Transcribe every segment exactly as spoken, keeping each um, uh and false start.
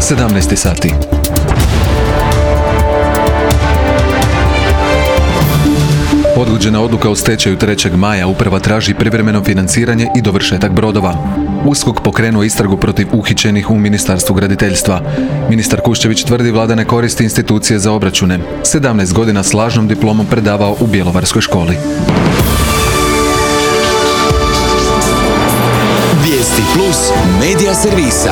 sedamnaest sati. Odgođena odluka o stečaju trećeg maja, uprava traži privremeno financiranje i dovršetak brodova. USKOK pokrenuo istragu protiv uhićenih u Ministarstvu graditeljstva. Ministar Kuščević tvrdi vlada ne koristi institucije za obračune. sedamnaest godina s lažnom diplomom predavao u Bjelovarskoj školi. Vijesti plus medija servisa.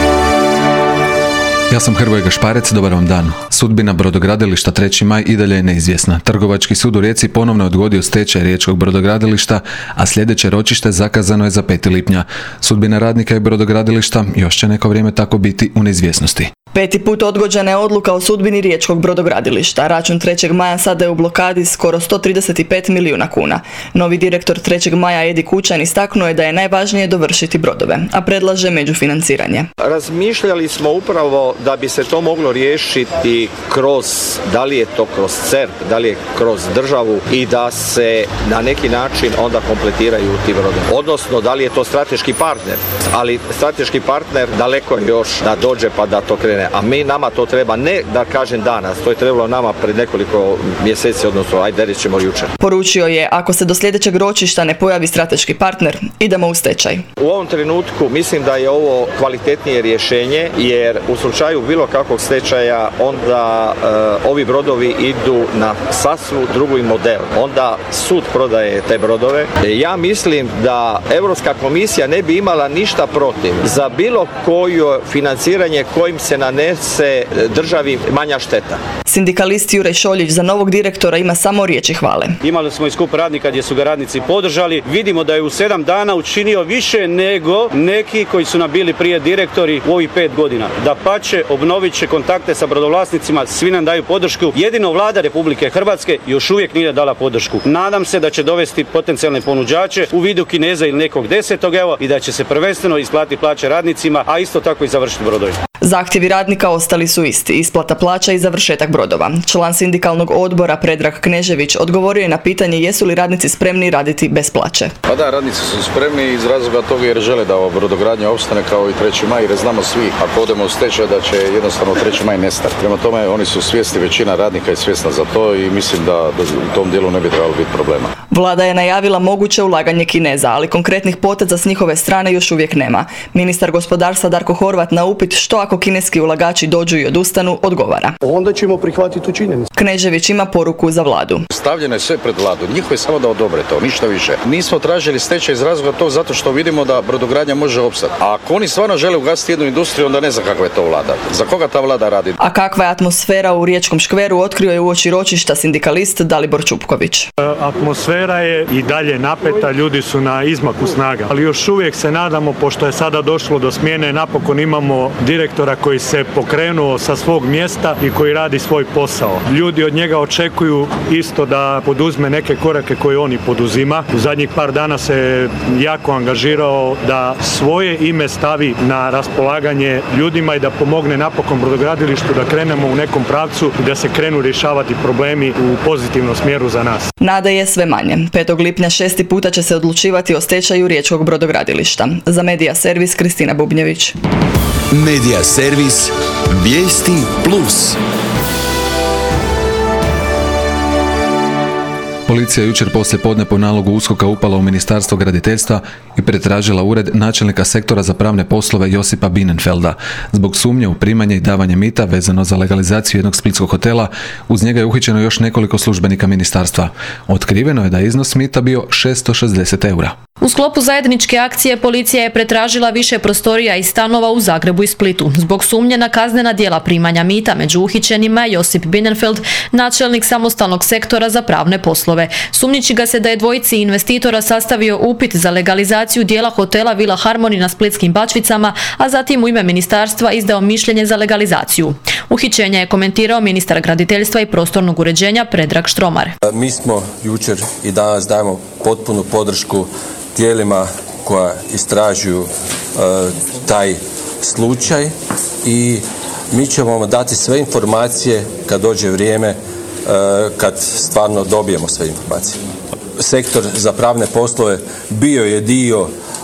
Ja sam Hrvoje Gašparec, dobar vam dan. Sudbina brodogradilišta treći maj i dalje je neizvjesna. Trgovački sud u Rijeci ponovno je odgodio stečaj riječkog brodogradilišta, a sljedeće ročište zakazano je za peti lipnja. Sudbina radnika i brodogradilišta još će neko vrijeme tako biti u neizvjesnosti. Peti put odgođena je odluka o sudbini riječkog brodogradilišta. Račun trećeg maja sada je u blokadi skoro sto trideset pet milijuna kuna. Novi direktor trećeg maja Edi Kučan istaknuo je da je najvažnije dovršiti brodove, a predlaže međufinanciranje. Razmišljali smo upravo da bi se to moglo riješiti kroz, da li je to kroz C E R P, da li je kroz državu i da se na neki način onda kompletiraju ti brodovi. Odnosno, da li je to strateški partner, ali strateški partner daleko je još da dođe pa da to krene. A mi, nama to treba, ne da kažem danas, to je trebalo nama pred nekoliko mjeseci, odnosno ajde reći ćemo jučer. Poručio je, ako se do sljedećeg ročišta ne pojavi strateški partner, idemo u stečaj. U ovom trenutku mislim da je ovo kvalitetnije rješenje, jer u slučaju bilo kakvog stečaja onda e, ovi brodovi idu na sasvu drugi model. Onda sud prodaje te brodove. E, ja mislim da Europska komisija ne bi imala ništa protiv za bilo koje financiranje kojim se nanese državi manja šteta. Sindikalist Juraj Šoljić za novog direktora ima samo riječi hvale. Imali smo i skup radnika gdje su ga radnici podržali. Vidimo da je u sedam dana učinio više nego neki koji su nam bili prije direktori u ovih pet godina. Dapače, obnovit će kontakte sa brodovlasnicima, svi nam daju podršku. Jedino vlada Republike Hrvatske još uvijek nije dala podršku. Nadam se da će dovesti potencijalne ponuđače u vidu Kineza ili nekog desetog evo i da će se prvenstveno isplatiti plaće radnicima, a isto tako i završiti brodovi. Zahtjevi radnika ostali su isti, isplata plaća i završetak brodova. Član sindikalnog odbora Predrag Knežević odgovorio je na pitanje jesu li radnici spremni raditi bez plaće. Pa da, radnici su spremni iz razloga toga jer žele da ova brodogradnja opstane kao i treći maj, jer znamo svi ako odemo u stečaj da će jednostavno treći maj nestati. Prema tome oni su svjesni, većina radnika je svjesna za to i mislim da, da u tom dijelu ne bi trebalo biti problema. Vlada je najavila moguće ulaganje Kineza, ali konkretnih poteza s njihove strane još uvijek nema. Ministar gospodarstva Darko Horvat na upit što ako kineski ulagači dođu i odustanu, odgovara. Onda ćemo prihvatiti tu činjenicu. Knežević ima poruku za vladu. Stavljeno je sve pred vladu, njihovo je samo da odobre to, ništa više. Nismo tražili stečaj iz razloga to zato što vidimo da brodogradnja može opstati. A ako oni stvarno žele ugasiti jednu industriju, onda ne znam kakva je to vlada. Za koga ta vlada radi? A kakva je atmosfera u Riječkom škveru otkrio je uoči ročišta sindikalist Dalibor Čupković. Atmosfera je i dalje napeta, ljudi su na izmaku snaga. Ali još uvijek se nadamo, pošto je sada došlo do smjene, napokon imamo direktora koji se pokrenuo sa svog mjesta i koji radi svoj posao. Ljudi od njega očekuju isto da poduzme neke korake koje oni poduzima. U zadnjih par dana se jako angažirao da svoje ime stavi na raspolaganje ljudima i da pomogne napokon brodogradilištu da krenemo u nekom pravcu i da se krenu rješavati problemi u pozitivnom smjeru za nas. Nada je sve manje. petog lipnja šesti puta će se odlučivati o stečaju riječkog brodogradilišta. Za Medija servis Kristina Bubnjević. Medija servis Vijesti plus. Policija je jučer poslije podne po nalogu USKOK-a upala u Ministarstvo graditeljstva i pretražila ured načelnika sektora za pravne poslove Josipa Bienenfelda. Zbog sumnje u primanje i davanje mita vezano za legalizaciju jednog splitskog hotela, uz njega je uhićeno još nekoliko službenika ministarstva. Otkriveno je da je iznos mita bio šesto šezdeset eura. U sklopu zajedničke akcije policija je pretražila više prostorija i stanova u Zagrebu i Splitu. Zbog sumnje na kaznena djela primanja mita među uhićenima Josip Bienenfeld, načelnik samostalnog sektora za pravne poslove. Sumnjiči ga se da je dvojici investitora sastavio upit za legalizaciju dijela hotela Vila Harmoni na Splitskim Bačvicama, a zatim u ime ministarstva izdao mišljenje za legalizaciju. Uhićenje je komentirao ministar graditeljstva i prostornog uređenja Predrag Štromar. Mi smo jučer i danas dajemo potpunu podršku tijelima koja istražuju uh, taj slučaj i mi ćemo vam dati sve informacije kad dođe vrijeme, uh, kad stvarno dobijemo sve informacije. Sektor za pravne poslove bio je dio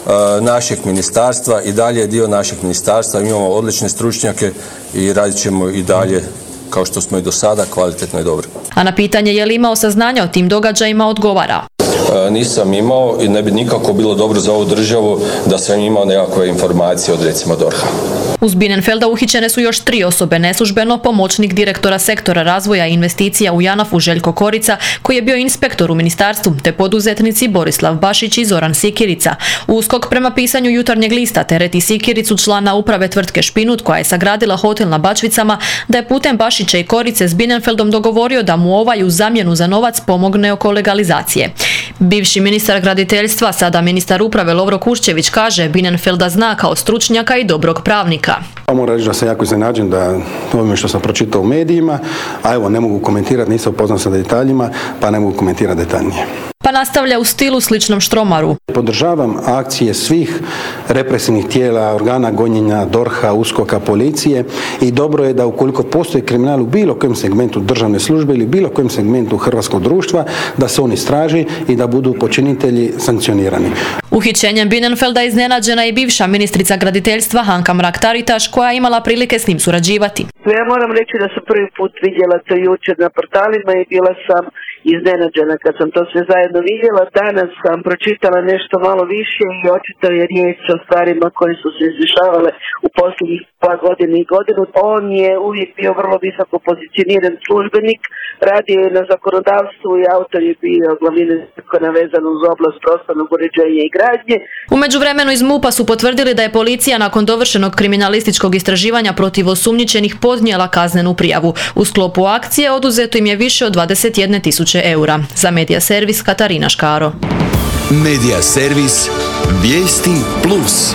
našeg ministarstva i dalje je dio našeg ministarstva. Imamo odlične stručnjake i radit ćemo i dalje kao što smo i do sada, kvalitetno i dobro. A na pitanje je li imao saznanja o tim događajima odgovara. Nisam imao i ne bi nikako bilo dobro za ovu državu da sam imao nekakve informacije od recimo DORH-a. Uz Bienenfelda uhićene su još tri osobe neslužbeno, pomoćnik direktora sektora razvoja i investicija u JANAF-u Željko Korica, koji je bio inspektor u ministarstvu, te poduzetnici Borislav Bašić i Zoran Sikirica. USKOK prema pisanju Jutarnjeg lista tereti Sikiricu, člana uprave tvrtke Špinut, koja je sagradila hotel na Bačvicama, da je putem Bašića i Korice s Bienenfeldom dogovorio da mu ovaj u zamjenu za novac pomogne oko legalizacije. Bivši ministar graditeljstva, sada ministar uprave Lovro Kuščević kaže Bienenfelda zna kao stručnjaka i dobrog pravnika. Moram reći da sam jako iznenađen da ovime što sam pročitao u medijima, a evo ne mogu komentirati, nisam upoznat sa detaljima, pa ne mogu komentirati detaljnije. Pa nastavlja u stilu sličnom Štromaru. Podržavam akcije svih represivnih tijela, organa gonjenja, DORH-a, USKOK-a, policije i dobro je da ukoliko postoji kriminal u bilo kojem segmentu državne službe ili bilo kojem segmentu hrvatskog društva, da se on istraži i da budu počinitelji sankcionirani. Uhićenjem Bienenfelda iznenađena je i bivša ministrica graditeljstva Anka Mrak-Taritaš, koja je imala prilike s njim surađivati. Ja moram reći da sam prvi put vidjela to jučer na portalima i bila sam iznenađena kad sam to sve zajedno vidjela. Danas sam pročitala nešto malo više i očito je riječ o stvarima koje su se izdešavale u posljednjih pa godine i godinu. On je uvijek bio vrlo visoko pozicioniran službenik, radio je na zakonodavstvu i autor je bio glavnine zakona vezano uz oblast prostornog uređenja i gradnje. U međuvremenu iz MUP-a su potvrdili da je policija nakon dovršenog kriminalističkog istraživanja protiv osumnjičenih podnijela kaznenu prijavu. U sklopu akcije oduzeto im je više od dvadeset jedne tisuće eura. Za Medija servis Katarina Škaro. Medija servis Vijesti plus.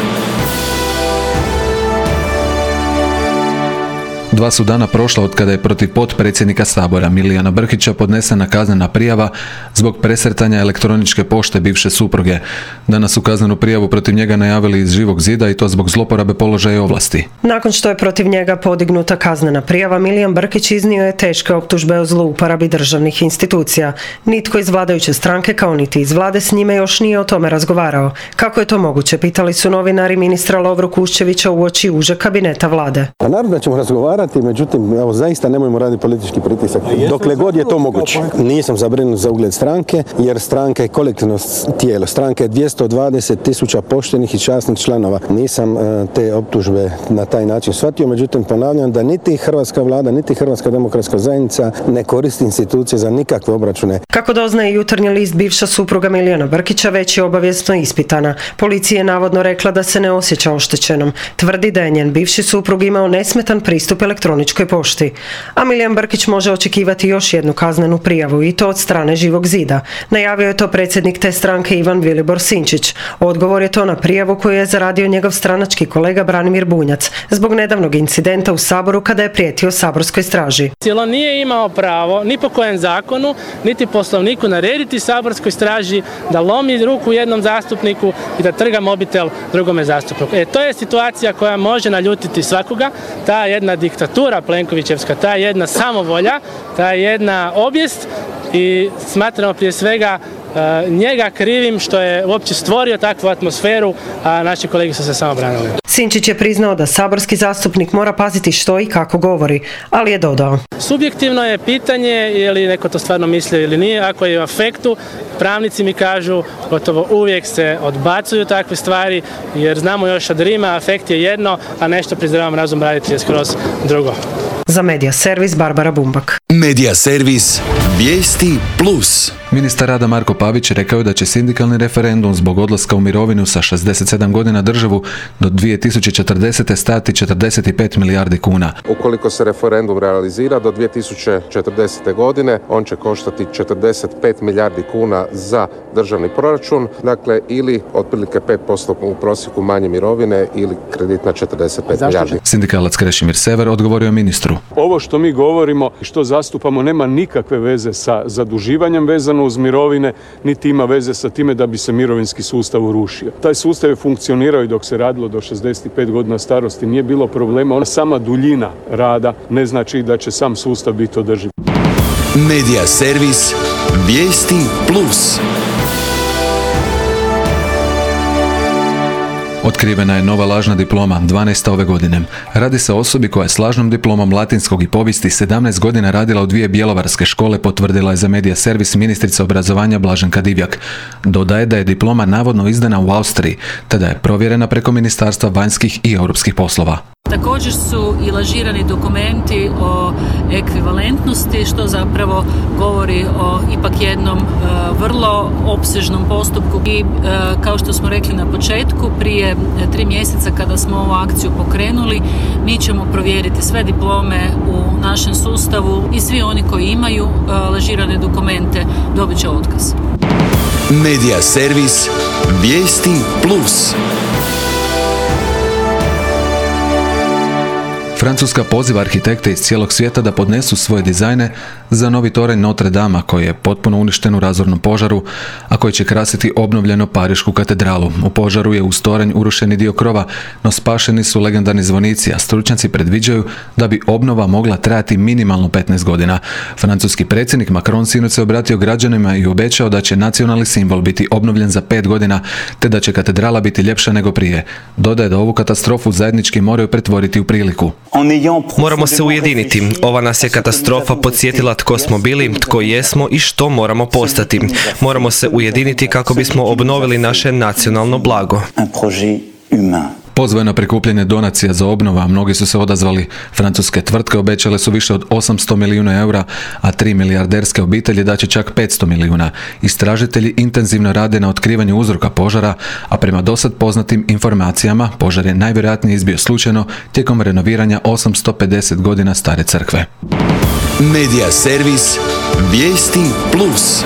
Dva su dana prošla od kada je protiv potpredsjednika Sabora Milijana Brkića podnesena kaznena prijava zbog presretanja elektroničke pošte bivše supruge. Danas su kaznenu prijavu protiv njega najavili iz Živog zida i to zbog zloporabe položaja i ovlasti. Nakon što je protiv njega podignuta kaznena prijava, Milijan Brkić iznio je teške optužbe o zlouporabi državnih institucija. Nitko iz vladajuće stranke kao niti iz vlade s njime još nije o tome razgovarao. Kako je to moguće, pitali su novinari ministra Lovru Kuščevića uoči užeg kabineta vlade. Pa naravno da ćemo razgovarati, međutim, evo, zaista nemojmo raditi politički pritisak. Dokle god je to moguće. Nisam zabrinut za ugled stranke, jer stranka je kolektivno tijelo. Stranka je dvjesto dvadeset tisuća poštenih i časnih članova. Nisam uh, te optužbe na taj način shvatio, međutim ponavljam da niti hrvatska vlada, niti Hrvatska demokratska zajednica ne koristi institucije za nikakve obračune. Kako doznaje Jutarnji list, bivša supruga Milijana Brkića već je obavijesno ispitana. Policija je navodno rekla da se ne osjeća oštećenom. Tvrdi da je njen bivši suprug imao nesmetan pristup elektroničkoj pošti. A Milijan Brkić može očekivati još jednu kaznenu prijavu i to od strane Živog zida. Najavio je to predsjednik te stranke Ivan Vilibor Sinčić. Odgovor je to na prijavu koju je zaradio njegov stranački kolega Branimir Bunjac zbog nedavnog incidenta u Saboru kada je prijetio saborskoj straži. On nije imao pravo ni po kojem zakonu, niti poslovniku narediti saborskoj straži da lomi ruku jednom zastupniku i da trga mobitel drugome zastupniku. E, to je situacija koja može naljutiti svakoga. Ta jedna diktatura Plenkovićevska, ta jedna samovolja, ta jedna obijest i smatramo prije svega uh, njega krivim što je uopće stvorio takvu atmosferu, a naši kolegi su se samo branili. Sinčić je priznao da saborski zastupnik mora paziti što i kako govori, ali je dodao. Subjektivno je pitanje je li neko to stvarno mislio ili nije. Ako je u afektu, pravnici mi kažu gotovo uvijek se odbacuju takve stvari jer znamo još od Rima, afekt je jedno, a nešto pri zdravom razumu raditi je skroz drugo. Za Medija servis Barbara Bumbak. Medija servis Vijesti plus. Ministar rada Marko Pavić rekao je da će sindikalni referendum zbog odlaska u mirovinu sa šezdeset sedam godina državu do dvije tisuće četrdesete stati četrdeset pet milijardi kuna. Ukoliko se referendum realizira do dvije tisuće četrdesete godine, on će koštati četrdeset pet milijardi kuna za državni proračun, dakle ili otprilike pet posto u prosjeku manje mirovine ili kredit na četrdeset pet milijardi. Sindikalac Krešimir Sever odgovorio ministru. Ovo što mi govorimo i što zastupamo nema nikakve veze sa zaduživanjem vezano uz mirovine, niti ima veze sa time da bi se mirovinski sustav urušio. Taj sustav je funkcionirao i dok se radilo do šezdeset pet godina starosti, nije bilo problema. Ona sama duljina rada ne znači da će sam sustav biti održiv. Medija servis Vijesti plus. Otkrivena je nova lažna diploma, dvanaesta ove godine. Radi se o osobi koja je s lažnom diplomom latinskog i povijesti sedamnaest godina radila u dvije bjelovarske škole, potvrdila je za Medija servis ministrica obrazovanja Blaženka Divjak. Dodaje da je diploma navodno izdana u Austriji, te da je provjerena preko Ministarstva vanjskih i europskih poslova. Također su i lažirani dokumenti o ekvivalentnosti, što zapravo govori o ipak jednom e, vrlo opsežnom postupku. I e, kao što smo rekli na početku, prije e, tri mjeseca kada smo ovu akciju pokrenuli, mi ćemo provjeriti sve diplome u našem sustavu i svi oni koji imaju e, lažirane dokumente dobit će otkaz. Medija servis Vijesti plus. Francuska poziva arhitekte iz cijelog svijeta da podnesu svoje dizajne za novi toranj Notre Dama koji je potpuno uništen u razornom požaru, a koji će krasiti obnovljenu Parišku katedralu. U požaru je uz toranj urušeni dio krova, no spašeni su legendarni zvonici, a stručnjaci predviđaju da bi obnova mogla trajati minimalno petnaest godina. Francuski predsjednik Macron sinoć se obratio građanima i obećao da će nacionalni simbol biti obnovljen za pet godina, te da će katedrala biti ljepša nego prije. Dodaje da ovu katastrofu zajednički moraju pretvoriti u priliku. Moramo se ujediniti. Ova nas je katastrofa podsjetila tko smo bili, tko jesmo i što moramo postati. Moramo se ujediniti kako bismo obnovili naše nacionalno blago. Pozvano prikupljanje donacija za obnova, mnogi su se odazvali. Francuske tvrtke obećale su više od osamsto milijuna eura, a tri milijarderske obitelji daće čak petsto milijuna. Istražitelji intenzivno rade na otkrivanju uzroka požara, a prema dosad poznatim informacijama, požar je najvjerojatnije izbio slučajno tijekom renoviranja osamsto pedeset godina stare crkve. Medija servis Vijesti plus.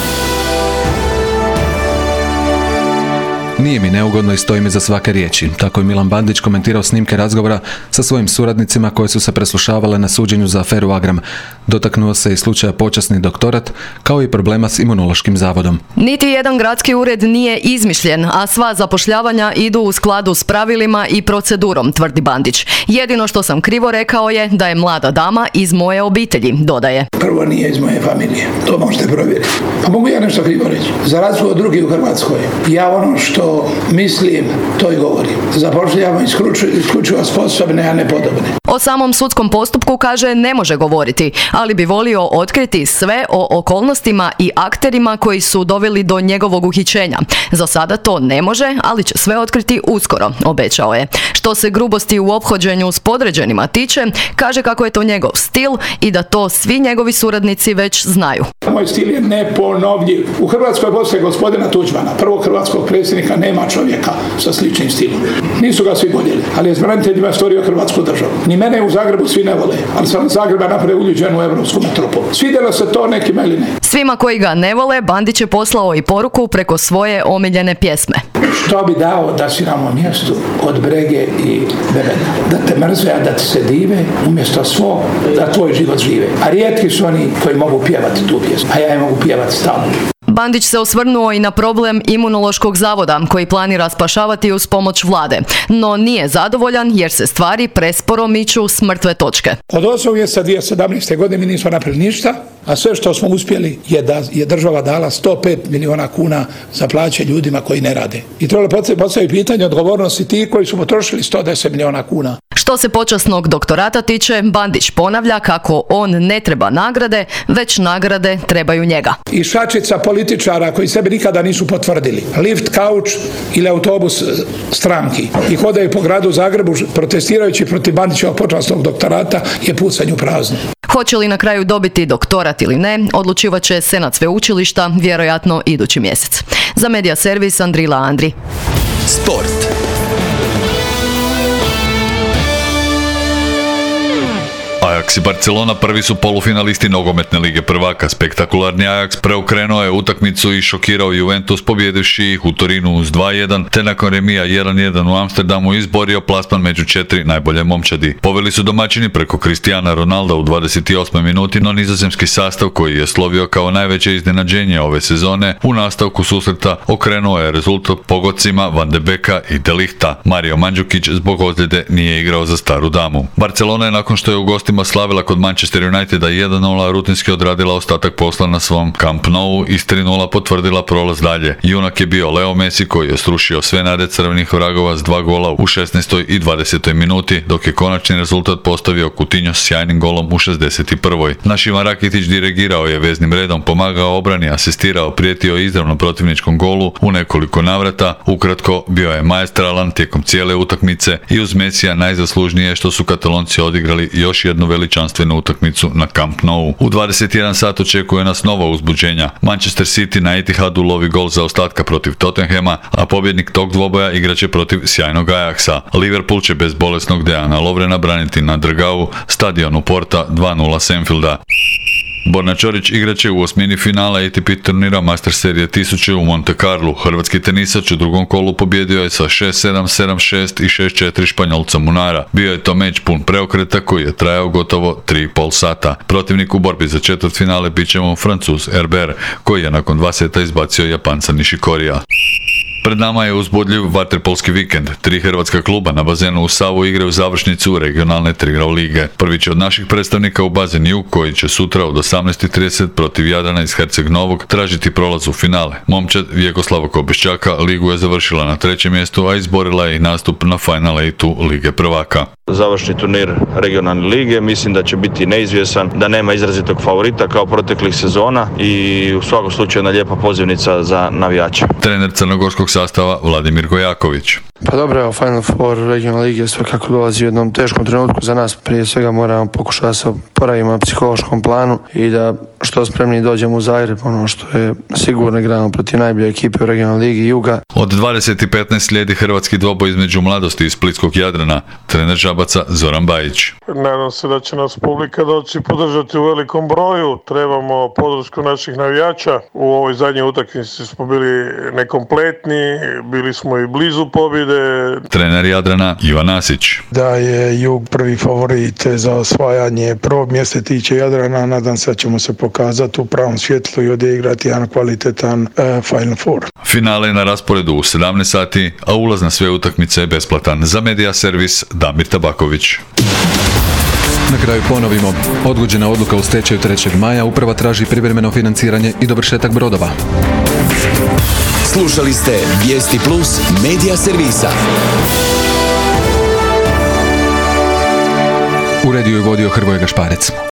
Nije mi neugodno i stojim iza svake riječi. Tako je Milan Bandić komentirao snimke razgovora sa svojim suradnicima koje su se preslušavale na suđenju za aferu Agram. Dotaknuo se i slučaja počasni doktorat, kao i problema s Imunološkim zavodom. Niti jedan gradski ured nije izmišljen, a sva zapošljavanja idu u skladu s pravilima i procedurom, tvrdi Bandić. Jedino što sam krivo rekao je da je mlada dama iz moje obitelji, dodaje. Prvo nije iz moje familije, to možete provjeriti. Pa mogu ja nešto krivo reći. Za razliku od drugih u Hrvatskoj, ja ono što mislim, to i govorim. Zapošljavamo isključivo sposobne, a ne podobne. O samom sudskom postupku kaže ne može govoriti, ali bi volio otkriti sve o okolnostima i akterima koji su doveli do njegovog uhićenja. Za sada to ne može, ali će sve otkriti uskoro, obećao je. Što se grubosti u ophođenju s podređenima tiče, kaže kako je to njegov stil i da to svi njegovi suradnici već znaju. Moj stil je neponovljiv. U Hrvatskoj poslije gospodina Tuđmana, prvog hrvatskog predsjednika, nema čovjeka sa sličnim stilom. Nisu ga svi voljeli, ali je s braniteljima stvorio Hrvatsku državu. Ni mene u Zagrebu svi ne vole, ali sam Zagreba napravio uljuđenu evropsku metropolu. Svidjelo se to nekima ili ne. Svima koji ga ne vole, Bandić je poslao i poruku preko svoje omiljene pjesme. Što bi dao da si na mom mjestu od Brege i Bebeda? Da te mrze, a da ti se dive, umjesto svog, da tvoj život žive. A rijetki su oni koji mogu pjevati tu pjesmu, a ja je mogu pjevati stalno. Bandić se osvrnuo i na problem Imunološkog zavoda koji planira spašavati uz pomoć vlade, no nije zadovoljan jer se stvari presporo miču s mrtve točke. Od osmog mjeseca dvije tisuće sedamnaeste. godine mi nismo napravili ništa, a sve što smo uspjeli je da je država dala sto pet milijuna kuna za plaće ljudima koji ne rade. I trebalo postaviti pitanje odgovornosti ti koji su potrošili sto deset milijuna kuna. Što se počasnog doktorata tiče, Bandić ponavlja kako on ne treba nagrade, već nagrade trebaju njega. I šačica političara koji sebe nikada nisu potvrdili. Lift, kauč ili autobus stranki. I hodaju po gradu Zagrebu protestirajući protiv Bandićevog počasnog doktorata je pucanj u prazno. Hoće li na kraju dobiti doktorat ili ne, odlučivat će Senat sveučilišta, vjerojatno idući mjesec. Za Medija servis Andrila Andri. Sport. Ajax i Barcelona prvi su polufinalisti nogometne lige prvaka. Spektakularni Ajax preokrenuo je utakmicu i šokirao Juventus pobjedivši ih u Torinu uz dva jedan, te nakon remija jedan jedan u Amsterdamu izborio plasman među četiri najbolje momčadi. Poveli su domaćini preko Cristiana Ronalda u dvadeset osmoj minuti, no nizozemski sastav koji je slovio kao najveće iznenađenje ove sezone u nastavku susreta okrenuo je rezultat pogodcima Van de Beka i De Lichta. Mario Mandžukić zbog ozljede nije igrao za staru damu. Barcelona je nakon što je u gostima proslavila kod Manchester Uniteda jedan nula, rutinski odradila ostatak posla na svom Camp Nou i s tri nula potvrdila prolaz dalje. Junak je bio Leo Messi koji je srušio sve nade crvenih vragova s dva gola u šesnaestoj i dvadesetoj minuti, dok je konačni rezultat postavio Coutinho s sjajnim golom u šezdeset prvoj. Naš Ivan Rakitić dirigirao je veznim redom, pomagao obrani, asistirao, prijetio izravno protivničkom golu u nekoliko navrata. Ukratko, bio je maestralan tijekom cijele utakmice i uz Messija najzaslužnije što su Katalonci odigrali još jednu veličanstvenu utakmicu na Camp Nou. U dvadeset jedan sat očekuje nas nova uzbuđenja. Manchester City na Etihadu lovi gol za ostatka protiv Tottenhama, a pobjednik tog dvoboja igraće protiv sjajnog Ajaxa. Liverpool će bez bolesnog Dejana Lovrena braniti na Dragao, stadionu Porta dva nula s Anfielda. Borna Ćorić igraće u osmini finala A T P turnira Master serije tisuće u Monte Carlu. Hrvatski tenisač u drugom kolu pobjedio je sa šest sedam, sedam šest i šest četiri Španjolca Munara. Bio je to meč pun preokreta koji je trajao gotovo tri i pol sata. Protivnik u borbi za četvrtfinale bit će mu Francuz Herbert, koji je nakon dva seta izbacio Japanca Nishikorija. Pred nama je uzbudljiv vaterpolski vikend. Tri hrvatska kluba na bazenu u Savu igraju završnicu regionalne Trigrao lige. Prvi će od naših predstavnika u bazen Jug, koji će sutra od osamnaest i trideset protiv Jadrana iz Herceg Novog tražiti prolaz u finale. Momčad Vjekoslava Kobeščaka ligu je završila na trećem mjestu, a izborila je i nastup na Final Eightu Lige prvaka. Završni turnir regionalne lige mislim da će biti neizvjesan, da nema izrazitog favorita kao proteklih sezona i u svakom slučaju jedna lijepa pozivnica za navijače. Trener crnogorskog sastava Vladimir Gojaković. Pa dobro, evo, Final Four regionalne lige sve kako dolazi u jednom teškom trenutku za nas. Prije svega moramo pokušati da se oporavimo na psihološkom planu i da što spremniji dođemo u Zagreb, ono što je sigurno igramo protiv najbolje ekipe u regionalnoj ligi Juga. Od dvadeset i petnaest slijedi hrvatski dvoboj između mladosti i splitskog Jadrana. Trener Žabaca Zoran Bajić. Nadam se da će nas publika doći podržati u velikom broju. Trebamo podršku naših navijača. U ovoj zadnjoj utakmici smo bili nekompletni, bili smo i blizu pobjede. Trener Jadrana Ivan Nasić. Da je Jug prvi favorit za osvajanje prvog mjesta tiče Jadrana, nadam se da ćemo se pokazati u pravom svjetlu i odigrati jedan kvalitetan uh, Final Four. Finale je na rasporedu u sedamnaest sati, a ulaz na sve utakmice je besplatan. Za Medija servis Damir Tabaković. Na kraju ponovimo. Odgođena odluka u stečaju trećeg maja, uprava traži privremeno financiranje i dovršetak brodova. Slušali ste Vijesti Plus Medija servisa. Uredio i vodio Hrvoje Gašparec.